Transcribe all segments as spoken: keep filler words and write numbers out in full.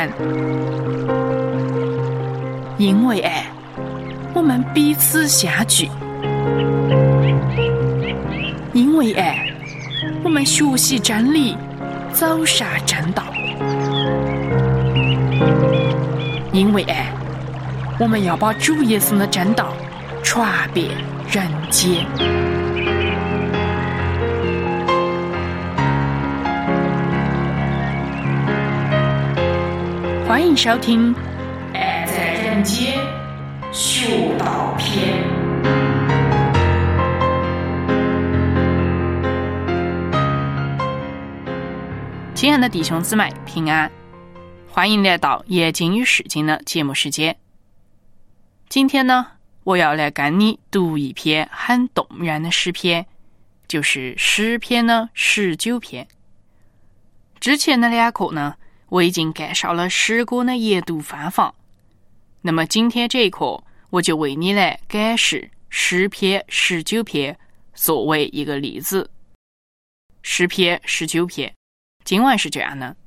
善。因为爱，我们彼此相聚；因为爱，我们学习真理，走上正道；因为爱，我们要把主耶稣的真道传遍人间。欢迎收听《爱在人间学道篇》。亲爱的弟兄姊妹，平安！欢迎来到夜经与释经的节目时间。今天呢，我要来跟你读一篇很动人的诗篇，就是诗篇的十九篇。之前的两课呢，我已经介绍了诗歌的研读方法，那么今天这一课，我就为你来解释诗篇十九篇作为一个例子。诗篇十九篇，今晚是这样的：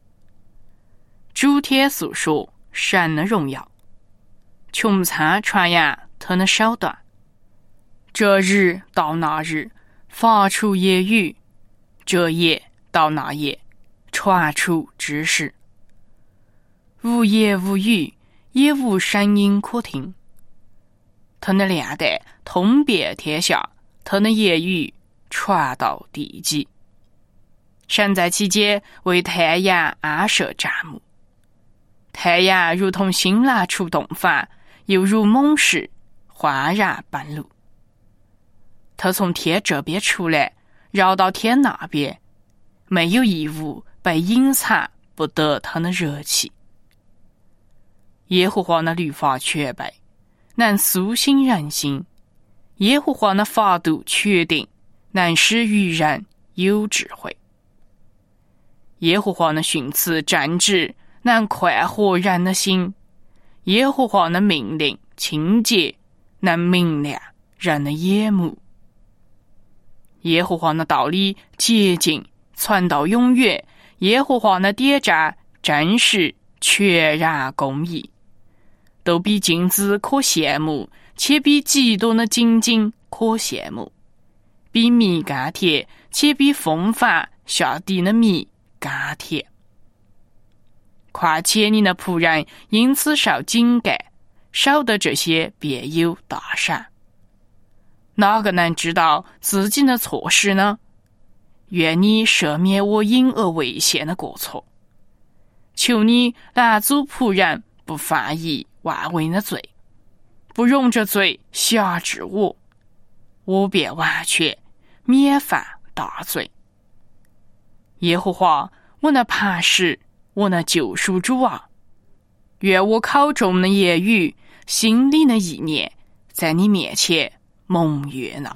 诸天诉说神的荣耀，穹苍传扬他的手段。这日到那日，发出言语；这夜到那夜，传出知识。无言无语，也无声音可听。他的亮带通遍天下，他的言语传到地极。神在其间为太阳安设帐幕，太阳如同新郎出洞房，又如猛士焕然奔路。他从天这边出来，绕到天那边，没有一物被隐藏不得他的热气。耶和华的律法全备，能苏醒人心；耶和华的法度确定，能使愚人有智慧。耶和华的训词正直，能快活人的心；耶和华的命令清洁，能明亮人的眼目。耶和华的道理洁净，传到永远；耶和华的典章真实，全然公义。都比金子可羡慕，且比极多的金金可羡慕；比蜜甘甜，且比风帆下地的蜜甘甜。况且你的仆人因此受警戒，守得这些便有大赏。哪个能知道自己的错事呢？愿你赦免我隐而未现的过错，求你拦阻仆人不犯意万为的罪，不容这罪辖制我，我便完全免犯大罪。耶和华，我的磐石，我的救赎主啊，愿我口中的言语，心里的意念，在你面前蒙悦纳。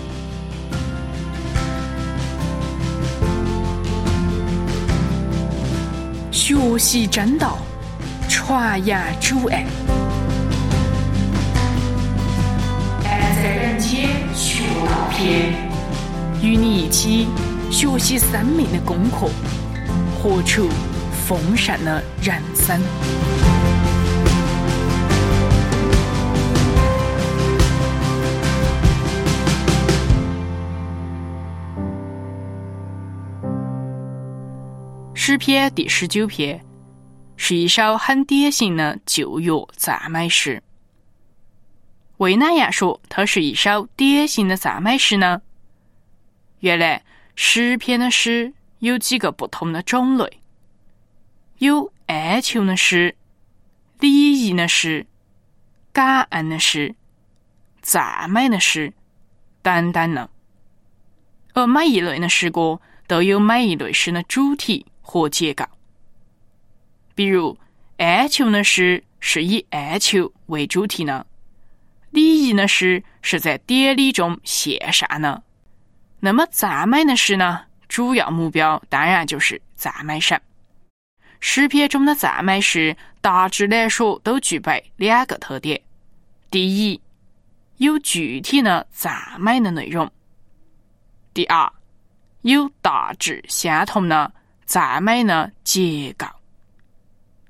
学习真道，传扬主爱。爱在人间学道篇，与你一起学习生命的功课，活出丰盛的人生。诗篇第十九篇是一首很典型的旧约赞美诗。为哪样说它是一首典型的赞美诗呢？原来诗篇的诗有几个不同的种类，有哀求的诗、礼仪的诗、感恩的诗、赞美的诗等等呢。而每一类的诗歌都有每一类诗的主题和结构。比如哀求的诗是以哀求为主题呢，礼仪的诗是在典礼中献上的，那么赞美的诗呢，主要目标当然就是赞美神。诗篇中的赞美诗大致来说都具备两个特点：第一，有具体的赞美的内容；第二，有大致相同的赞美的结构。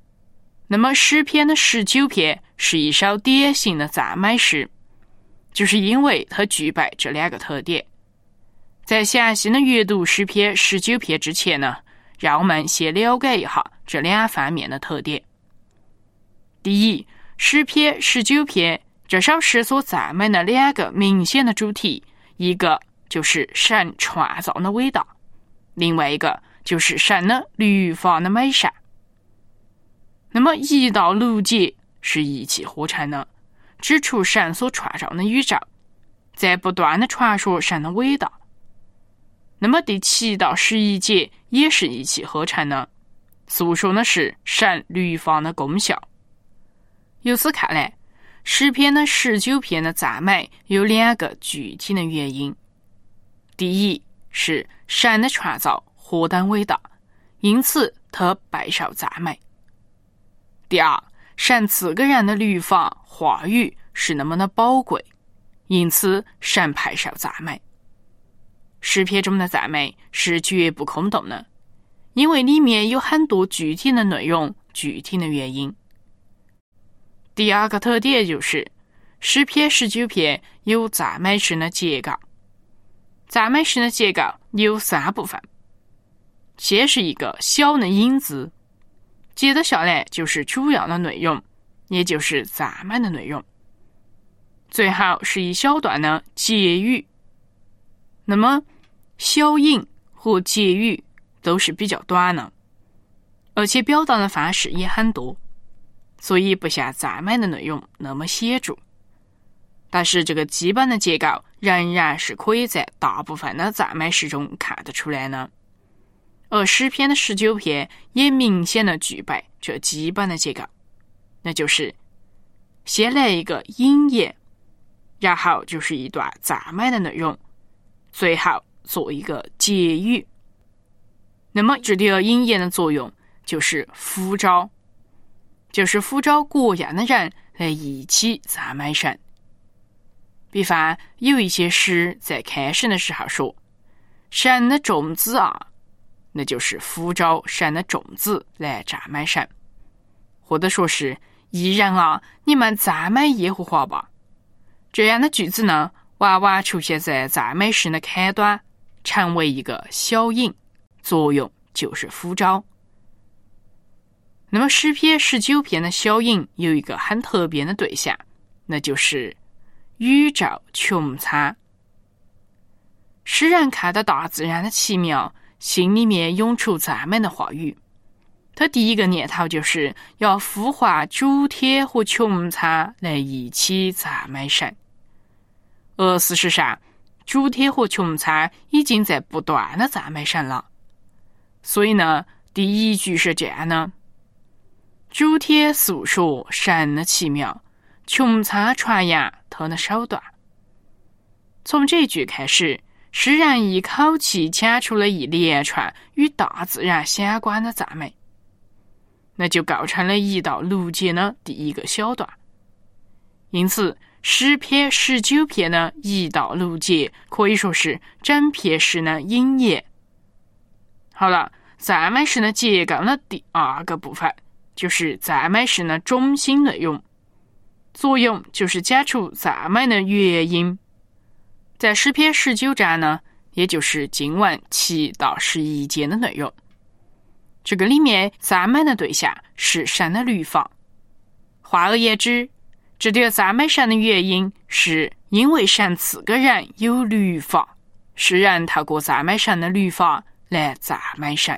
那么诗篇的十九篇是一首典型的赞美诗，就是因为它具备这两个特点。在详细的阅读诗篇十九篇之前呢，让我们先了解一下这两方面的特点。第一，诗篇十九篇这首诗所赞美的两个明显的主题，一个就是神创造的伟大，另外一个就是神的律法的美善。那么一到六节是一气呵成的，指出神所创造的宇宙，在不断的传说神的伟大。那么第七到十一节也是一气呵成的，诉说的是神律法的功效。由此看来，诗篇的十九篇的赞美有两个具体的原因。第一是神的创造何等伟大，因此他备受赞美。第二，神赐给人的律法话语是那么的宝贵，因此神配受赞美。诗篇中的赞美是绝不空洞的，因为里面有很多具体的内容、具体的原因。第二个特点就是诗篇十九篇有赞美诗的结构。赞美诗的结构有三部分，先是一个小的引子，接着下来就是主要的内容，也就是赞美的内容，最后是一小段的结语。那么小引和结语都是比较短的，而且表达的方式也很多，所以不像赞美的内容那么显著，但是这个基本的结构仍然是可以在大部分的赞美诗中看得出来的。而诗篇的十九篇也明显的具备这基本的结构，那就是先来一个引言，然后就是一段赞美的内容，最后做一个结语。那么这里的引言的作用就是呼召，就是呼召各样的人来一起赞美神。比方有一些诗在开始的时候说神的众子啊，那就是呼召神的众子来赞美神，或者说是义人啊，你们赞美耶和华吧。这样的句子呢，往往出现在赞美诗的开端，成为一个小引，作用就是呼召。那么诗篇十九篇的小引有一个很特别的对象，那就是宇宙穹苍。诗人看到大自然的奇妙，心里面涌出赞美的话语，他第一个念头就是要呼唤主天和穹苍来一起赞美神。而事实上，主天和穹苍已经在不断的赞美神了。所以呢，第一句是这样的：主天诉说神的奇妙，穹苍传扬他的手段。从这句开始，诗人一口气讲出了一连串与大自然相关的赞美，那就构成了一到六节的第一个小段。因此诗篇十九篇的一到六节可以说是整篇诗的引言。好了，赞美诗的结构的第二个部分就是赞美诗的中心内容，作用就是讲出赞美的原因。在诗篇十九章呢，也就是经文七到十一节的内容，这个里面赞美的对象是神的律法。换而言之，这里赞美神的原因是因为神赐给人有律法，使人透过赞美神的律法来赞美神。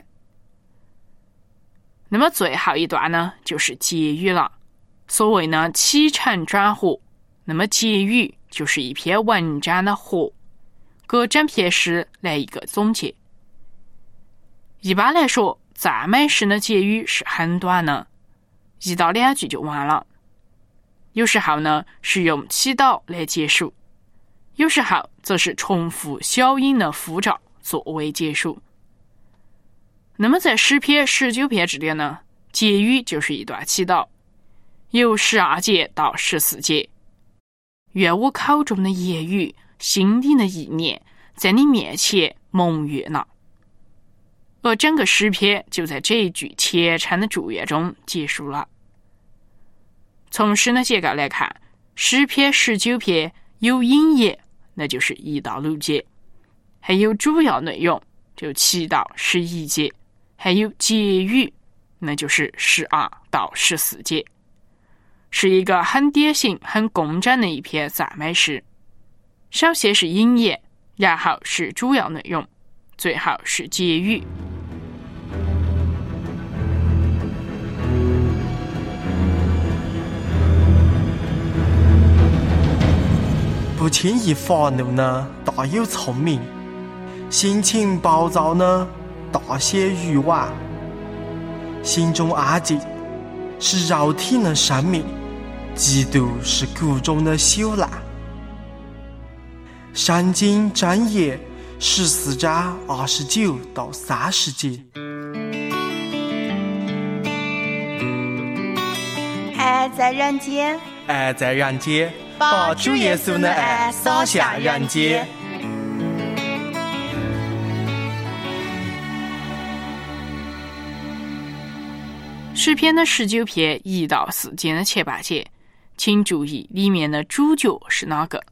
那么最后一段呢，就是结语了。所谓呢起承转合，那么结语就是一篇文章的合，给整篇诗来一个总结。一般来说，赞美诗的结语是很短的，一到两句就完了。有时候呢是用祈祷来结束，有时候则是重复小引的呼召作为结束。那么在诗篇十九篇这里呢，结语就是一段祈祷，由十二节到十四节。愿我口中的言语，心里的意念，在你面前蒙悦纳。而整个诗篇就在这一句虔诚的祝愿中结束了。 从诗的结构来看，诗篇十九篇有引言，那就是一到六节，还有主要内容，就七到十一节，还有结语，那就是十二到十四节，是一个很典型、很工整的一篇赞美诗。首先是引言，然后是主要内容，最后是结语。 不轻易发怒呢，大有聪明；性情暴躁呢，大显愚顽。心中安静是肉体的生命，嫉妒是骨中的朽烂。圣经箴言十四章二十九到三十节。 爱在人间， 爱在人间，把主耶稣的爱洒向人间。 诗篇的十九篇一到四节的前八节，请注意里面的主角是哪个？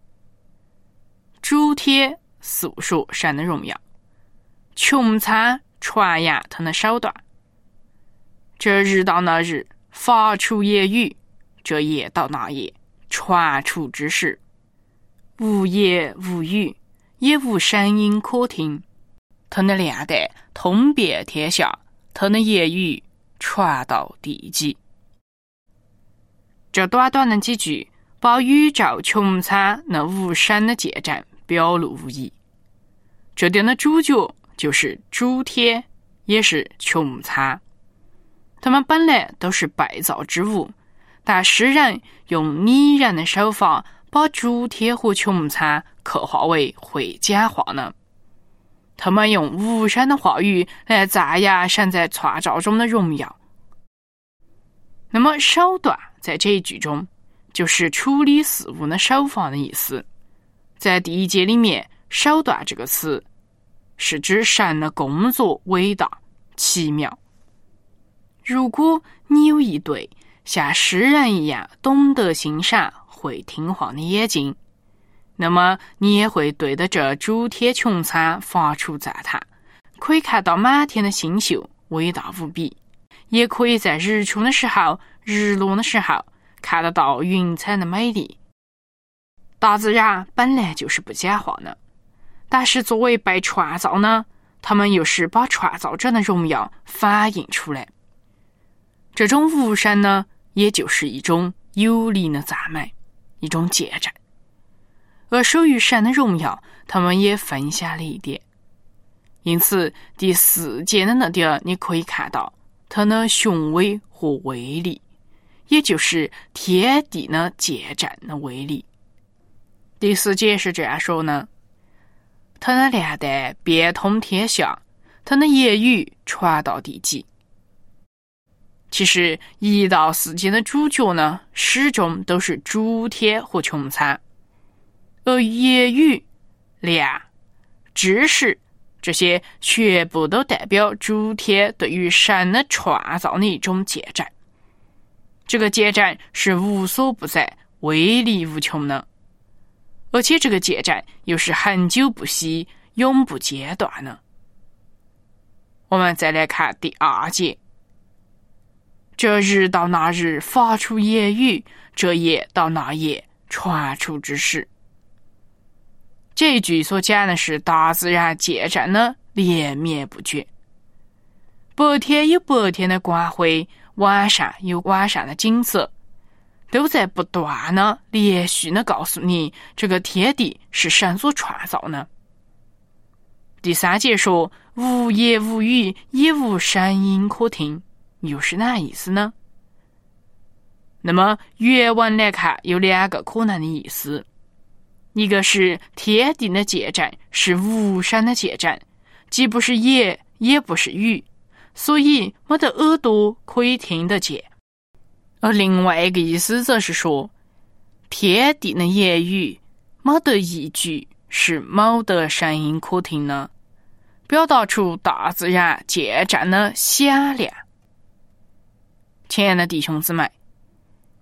主帖诉说神的荣耀，穹苍传扬他的手段。这日到那日，发出言语；这夜到那夜，传出之事。无言无语，也无声音可听。他的亮带通遍天下，他的言语传到地极。这短短的几句，把宇宙穹苍那无声的见证表露无遗。这点的主角就是主天，也是穹苍。他们本来都是被造之物，但诗人用拟人的手法把主天和穹苍刻画为会讲话呢。他们用无声的话语来赞扬神在创造中的荣耀。那么手段在这一句中就是处理事物的手法的意思。在第一节里面，手段这个词是指神的工作伟大奇妙。如果你有一对像诗人一样懂得欣赏会听话的眼睛，那么你也会对着这主天穹苍发出赞叹，可以看到满天的星宿伟大无比，也可以在日出的时候日落的时候看得到云彩的美丽。大自然本来就是不讲话的，但是作为被创造呢，他们又是把创造者的荣耀反映出来。这种无声呢，也就是一种有力的赞美，一种见证。而属于神的荣耀，他们也分享了一点。因此第四节的那点你可以看到它的雄伟和威力，也就是天地的见证的威力。第四节是这样说呢：他的亮带遍通天下，他的言语传到地极。其实一到四节的主角呢，始终都是主天和穹苍，而言语、亮、知识这些全部都代表主天对于神的创造的一种见证。这个见证是无所不在、威力无穷的，而且这个见证又是恒久不息、永不间断的。我们再来看第二节：这日到那日，发出言语；这夜到那夜，传出之事。这一句所讲的是大自然见证的连绵不绝。白天有白天的光辉，晚上有晚上的景色，都在不断的连续的告诉你，这个天地是神所创造的。第三节说，无言无语，也无声音可听，又是哪意思呢？那么原文来看有两个可能的意思，一个是天地的见证是无声的见证，既不是言也不是语，所以没得耳朵可以听得见。而另外一个意思则是说，天地的言语没得一句是没得声音可听的，表达出大自然见证的响亮。亲爱的弟兄姊妹，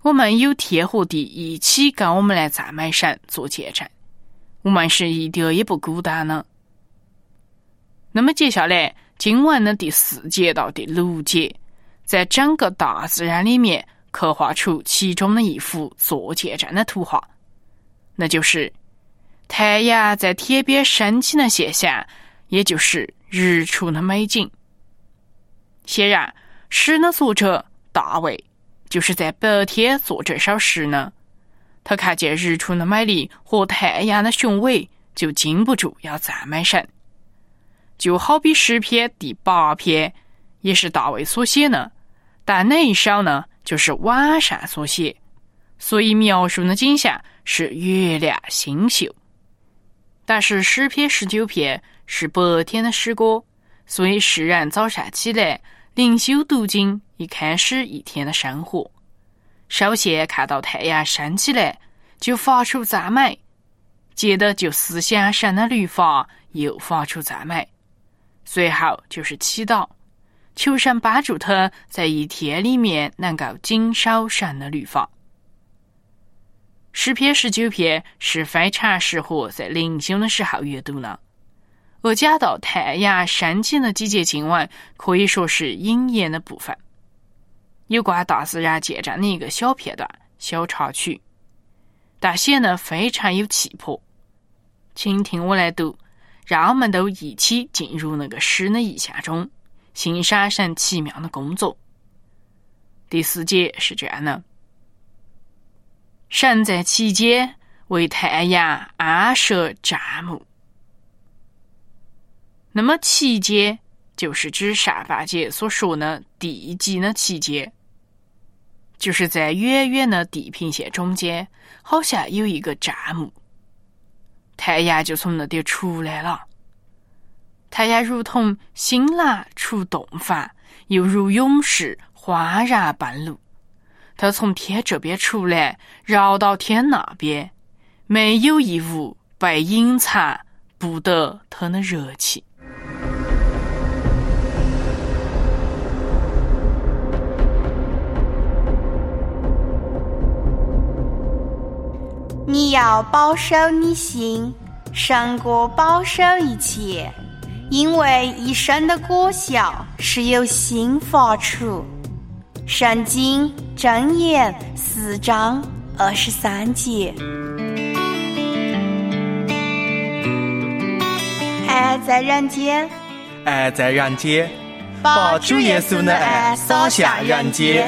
我们有天和地一起跟我们来赞美神做见证，我们是一点也不孤单呢。那么接下来经文的第四节到第六节，在整个大自然里面刻画出其中的一幅做见证的图画，那就是太阳在天边升起的现象，也就是日出的美景。显然诗的作者大卫就是在白天做这首诗呢，他看见日出的美丽和太阳的雄伟，就禁不住要赞美神。就好比诗篇第八篇也是大卫所写呢，但那一首呢就是晚上所写，所以描述的景象是月亮星宿。但是诗篇十九篇是白天的诗歌，所以诗人早上起来灵修读经，一开始一天的生活，首先看到太阳升起来就发出赞美，接着就思想神的律法，又发出赞美，随后就是祈祷，求神帮助他在一天里面能够谨守神的律法。诗篇十九篇是非常适合在灵修的时候阅读呢。而讲到太阳升起的几节经文，可以说是引言的部分，有关大自然见证的一个小片段、小插曲，但显得非常有气魄。请听我来读，让我们都一起进入那个诗的意象中，欣赏神奇妙的工作。第四节是这样的：神在其间为太阳安设帐幕。那么其间就是指上半节所说的地极的其间，就是在远远的地平线中间，好像有一个帐幕，太阳就从那里出来了。太阳如同新郎出洞房，又如勇士哗然奔路，他从天这边出来，绕到天那边，没有一物被隐藏不得他的热气。 你要保守你心，胜过保守一切，因为一生的果效是由心发出。圣经箴言四章二十三节。爱在人间， 爱在人间，把主耶稣的爱洒向人间。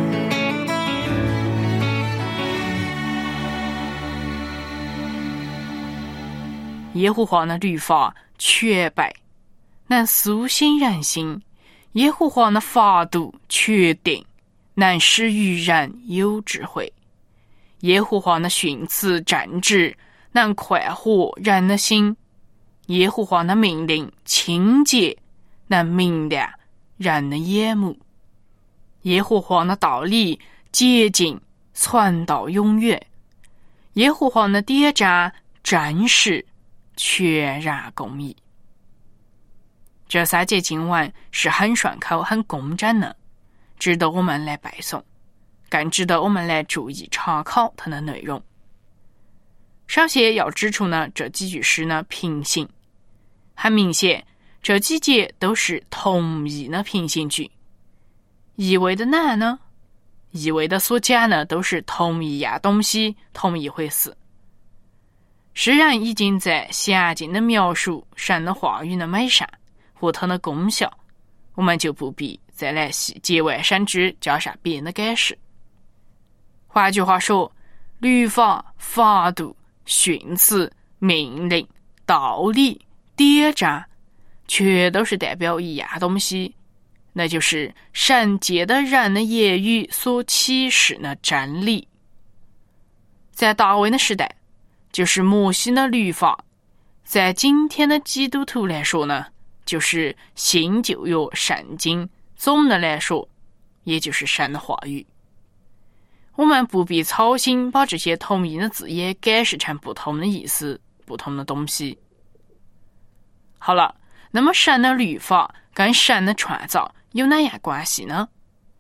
耶和华的律法全备，能苏醒人心；耶和华的法度确定，能使愚人有智慧；耶和华的训词正直，能快活人的心；耶和华的命令清洁，能明亮人的眼目；耶和华的道理洁净，传到永远；耶和华的典章真实，全然公义。这三节经文是很顺口、很工整的，值得我们来背诵，更值得我们来注意查考它的内容。首先要指出呢，这几句诗呢平行，很明显，这几节都是同义的平行句。意味的哪呢？意味的所讲呢都是同一样东西，同一回事。诗人已经在详尽的描述神的话语的美善和它的功效，我们就不必再来细节外生枝，加上别的解释。换句话说，律法、法度、训词、命令、道理、典章，全都是代表一样东西，那就是神借的人的言语所启示的真理。在大卫的时代，就是摩西的律法；在今天的基督徒来说呢，就是新旧约圣经。总的来说，也就是神的话语。我们不必操心把这些同义的字眼解释成不同的意思、不同的东西。好了，那么神的律法跟神的创造有哪样关系呢？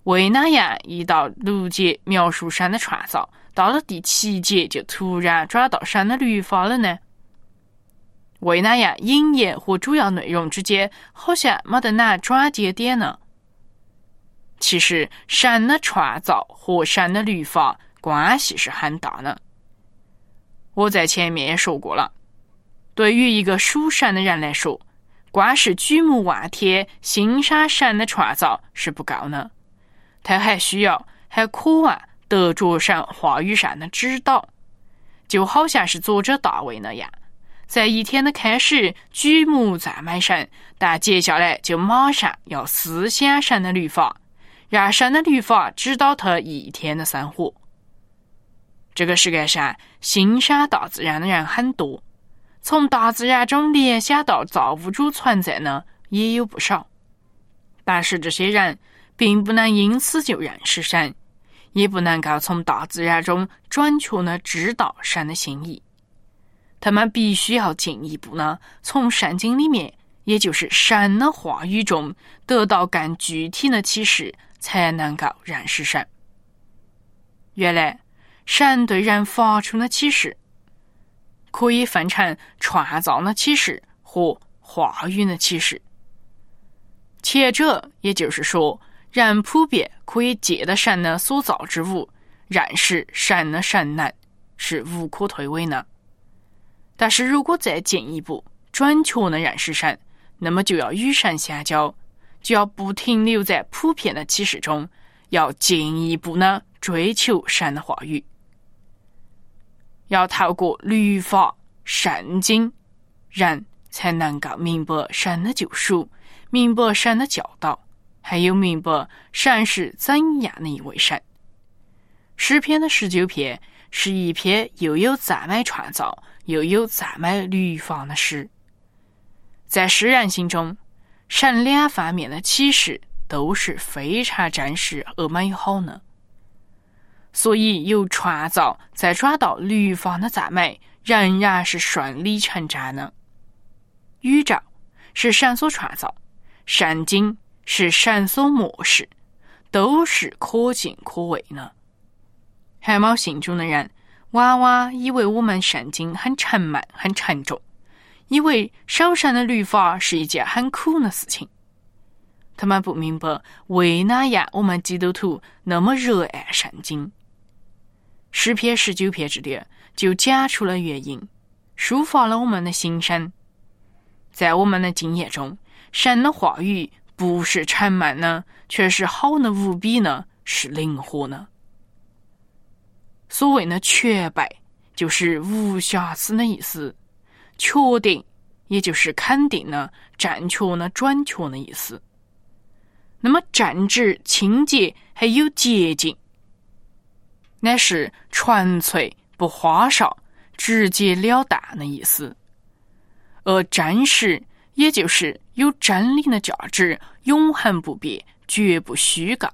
维纳亚一到六节描述山的创造，到了第七节就突然抓到山的律法了呢？维纳亚引言和主要内容之间好像没得哪转接点呢？其实山的创造和山的律法关系是很大呢。我在前面也说过了，对于一个属山的人来说，光是举目望天欣赏神的创造是不够呢，他还需要还渴望得着神话语上的指导，就好像是作者大卫那样，在一天的开始举目赞美神，但接下来就马上要思想神的律法，让神的律法指导他一天的生活。这个世界上欣赏大自然的人很多，从大自然中联想到造物主存在呢也有不少，但是这些人并不能因此就认识神，也不能够从大自然中准确地知道神的心意。他们必须要进一步呢，从圣经里面，也就是神的话语中得到更具体的启示，才能够认识神。原来神对人发出的启示可以分成创造的启示和话语的启示。前者也就是说，人普遍可以借着神的所造之物认识神的神能，是无可推诿的。但是如果再进一步准确地认识神，那么就要与神相交，就要不停留在普遍的启示中，要进一步呢追求神的话语，要透过律法圣经，人才能够明白神的救赎，明白神的教导，还有明白神是怎样的一位神。诗篇的十九篇是一篇又有赞美创造又有赞美律法的诗。在诗人心中，神两方面的启示都是非常真实而美好的，所以由创造再转到律法的赞美仍然是顺理成章的。宇宙是神所创造，圣经是神所漠视，都是可敬可畏的。还没信主的人往往以为我们圣经很沉闷很沉重，以为守神的律法是一件很苦的事情。他们不明白为哪样我们基督徒那么热爱圣经。诗篇十九篇之里就讲出了原因，抒发了我们的心声。在我们的经验中，神的话语不是沉闷呢，却是好的无比呢，是灵活呢。所谓的全备，就是无瑕疵的意思；确定，也就是肯定呢、正确呢、准确的意思。那么正直、清洁还有洁净，乃是纯粹不花哨、直截了当的意思。而真实，也就是有真理的价值，永恒不变，绝不虚构。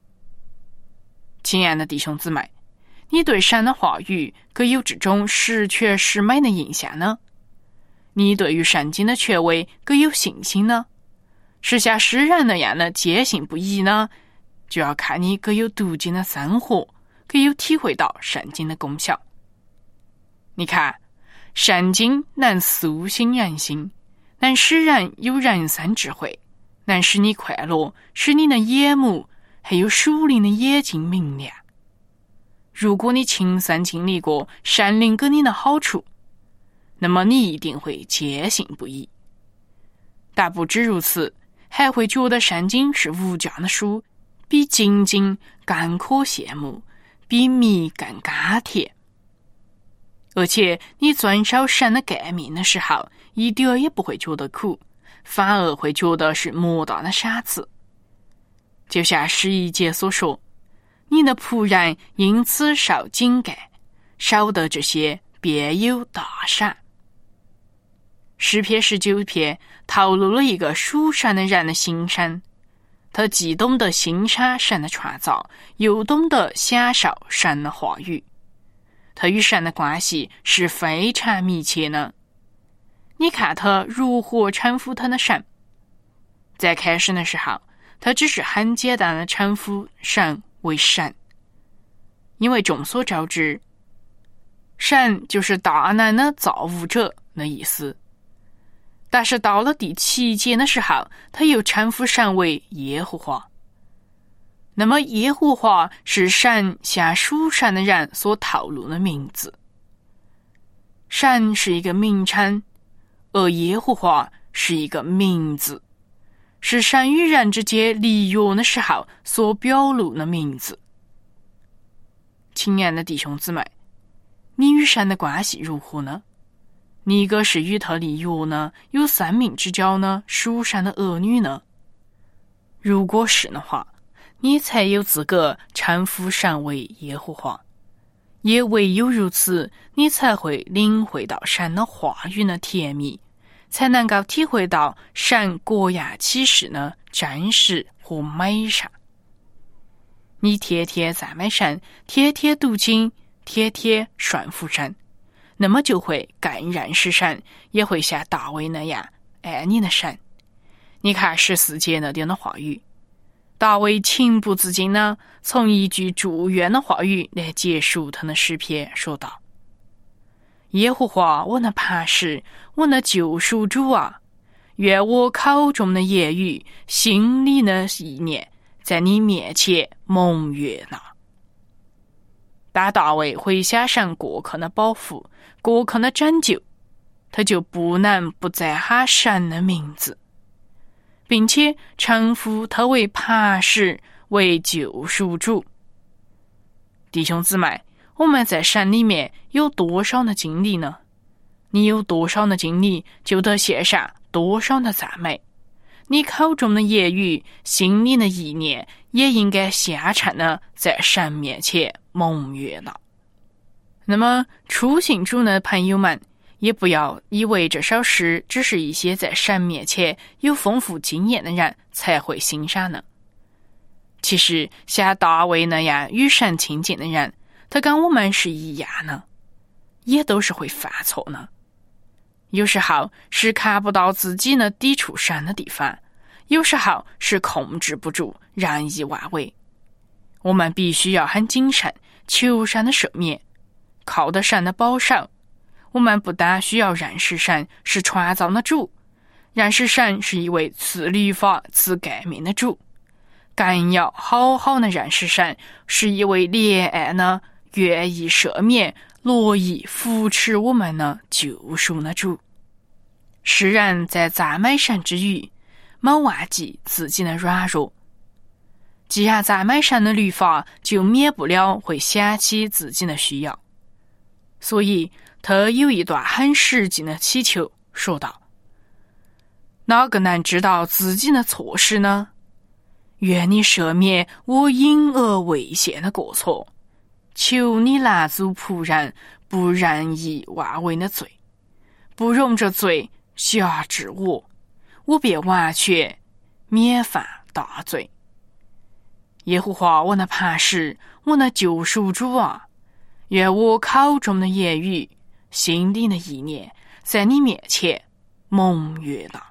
亲爱的弟兄姊妹，你对神的话语可有这种十全十美的印象呢？你对于圣经的权威可有信心呢？是像诗人那样的坚信不疑呢？就要看你可有读经的生活，可有体会到圣经的功效。你看，圣经能苏醒人心，能使人有人生智慧，能使你快乐，使你的眼目还有属灵的眼睛明亮。如果你亲身经历过圣灵给你的好处，那么你一定会坚信不疑。但不止如此，还会觉得圣经是无价的书，比金经更可羡慕，比蜜更甘甜。而且你遵守神的诫命的时候，一点也不会觉得苦，反而会觉得是莫大的赏赐。就像十一节所说，你的仆人因此受警戒，守得这些，便有大赏。诗篇十九篇透露了一个属神的人的心声，他既懂得欣赏神的创造，又懂得享受神的话语。他与神的关系是非常密切的。你看他如何称呼他的神。在开始的时候， 他只是很简单的称呼神为神。因为众所周知，神就是大能的造物者的意思。但是到了第七节的时候，他又称呼神为耶和华。那么耶和华是神向属神的人所透露的名字。神是一个名称，而耶和华是一个名字，是神与人之间立约的时候所表露的名字。亲爱的弟兄姊妹，你与神的关系如何呢？你个是与他立约呢，有生命之交呢，属神的儿女呢？如果是的话，你才有资格称呼神为耶和华，也唯有如此，你才会领会到神的话语的甜蜜，才能够体会到神国亚启示的真实和美善。你天天赞美神，天天读经，天天顺服神，那么就会更认识神，也会像大卫那样爱你的神。你看十四节那点的话语，大卫情不自禁呢，从一句祝愿的话语来结束他的诗篇，说道：耶和华我的磐石，我的救赎主啊，愿我口中的言语，心里的意念，在你面前蒙悦纳。当大卫回想神过客的保护，过客的拯救，他就不能不再喊神的名字，并且称呼他为磐石，为救赎主。弟兄姊妹，我们在神里面有多少的经历呢？你有多少的经历，就得献上多少的赞美。你口中的言语，心里的意念，也应该相称的在神面前蒙悦纳。那么初信主的朋友们，也不要以为这首诗只是一些在神面前有丰富经验的人才会欣赏呢。其实像大卫那样与神亲近的人，他跟我们是一样的，也都是会犯错呢。有时候是看不到自己的抵触神的地方，有时候是控制不住，任意妄为。我们必须要很谨慎，求神的赦免，靠得神的保守。我们不但需要认识神是创造的主，认识神是一位赐律法、赐诫命的主，更要好好的认识神是一位怜爱呢，愿意赦免、乐意扶持我们的救赎的主。诗人在赞美神之余，没忘记自己的软弱。既然赞美神的律法，就免不了会想起自己的需要，所以他有一段很实际的祈求，说道：哪个能知道自己的错失呢？愿你赦免我隐而未现的过错，求你拦阻仆人不任意妄为的罪，不容这罪辖制我，我便完全免犯大罪。耶和华我的磐石，我的救赎主啊，愿我口中的言语，心里的意念，在你面前蒙悦纳。